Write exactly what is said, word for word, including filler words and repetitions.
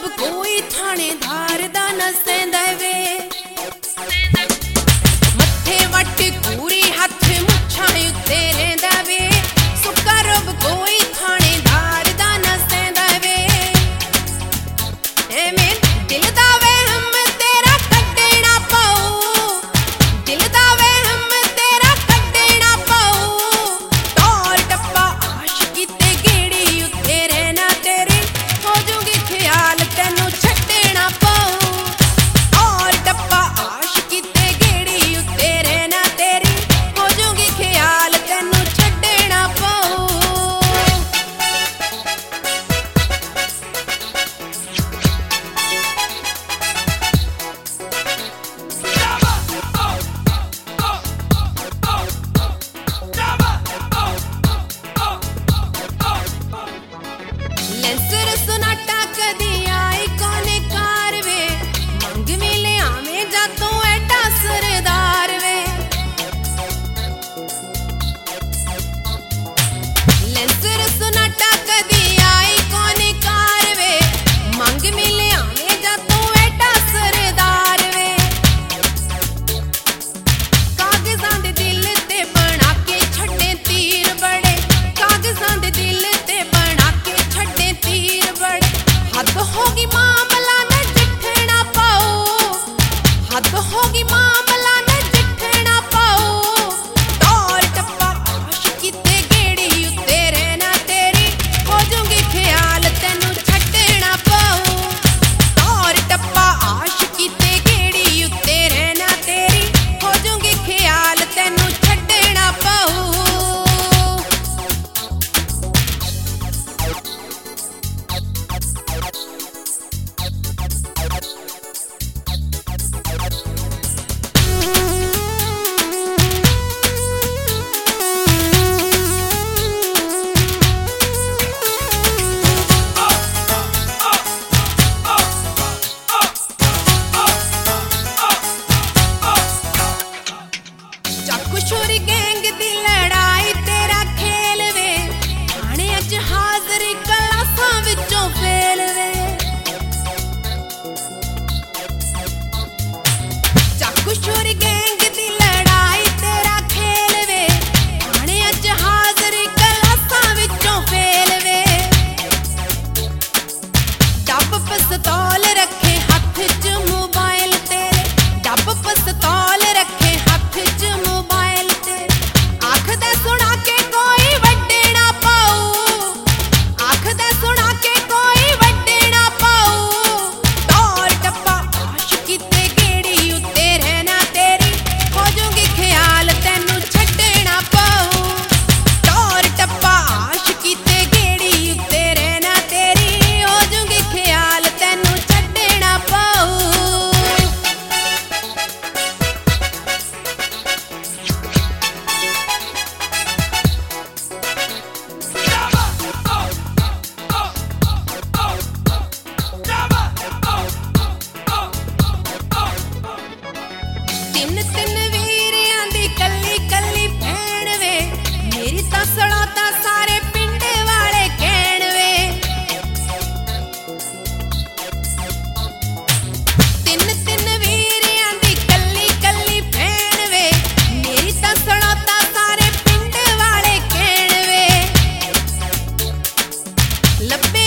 कोई थानेदार दा नसेंदा वे मथे वट पूरी हथ मुछां उत्ते रहिंदा वे सुक्का रब कोई थानेदार दा नसेंदा वे एवें दिल दा वहम तेरा कड्ढना पऊ दिल दा वहम तेरा कड्ढना पऊ टोर टप्पा आशिकी ते गेड़ी उत्ते रहना तेरे हो जूगी ख्याल तैनू छड्डना पऊ टोर टप्पा आशिकी ते गेड़ी उत्ते रहना तेरे हो जूगी ख्याल तैनू छड्डना पऊ लेंसर सोनाटा कदी आई कोने कार वे मंग मिले आवे जा तू एडा सरदार वे लेंसर सोनाटा कदी आई कोने कार वे मंग मिले आवे जा तू एडा सरदार वे कागजां दे दिल ते बना के छड्डे तीर बड़े कागजां दे दिल ते बना के छड्डे तीर बड़े हद होगी मामला न जिठना पाओ हद होगी मामला न जिठना पाओ टोर टप्पा आशिकी ते गेड़ी उत्ते रहना तेरी हो जूगी ख्याल तैनू छड्डना पाओ टोर टप्पा आशिकी ते गेड़ी उत्ते रहना तेरी हो जूगी ख्याल तैनू छड्डना पाओ चाकुशोरी गैंग दी लड़ाई तेरा खेल वे थाने अच हाज़री क्लासां विचों फेल वे चाकुशोरी गैंग दी लड़ाई तेरा खेल वे थाने अच हाज़री क्लासां विचों फेल वे डब पिस्तौल रखे हथ च मोबाइल तेरे डब पिस्तौल रखे हथ च मोबाइल तेरे आखदे सुना के कोई वड्डना पाऊ आखदे सुना के कोई वड्डना पाऊ टोर टप्पा आशिकी ते गेड़ी उत्ते रहना तेरी हो जूगी ख्याल तैनू छड्डना पाऊ टोर टप्पा आशिकी ते गेड़ी उत्ते रहना तेरी हो जूगी ख्याल तैनू छड्डना पाऊ ਤਿੰਨ ਤਿੰਨ ਵੀਰਿਆਂ ਦੀ ਕੱਲੀ ਕੱਲੀ ਭੈਣ ਵੇ ਮੇਰੀ ਤਾਂ ਸੜਾਤਾ ਸਾਰੇ ਪਿੰਡ ਵਾਲੇ ਕਹਿਣ ਵੇ ਤਿੰਨ ਤਿੰਨ ਵੀਰਿਆਂ ਦੀ ਕੱਲੀ ਕੱਲੀ ਭੈਣ ਵੇ ਮੇਰੀ ਤਾਂ ਸੜਾਤਾ ਸਾਰੇ ਪਿੰਡ ਵਾਲੇ ਕਹਿਣ ਵੇ ਲੱਭੇ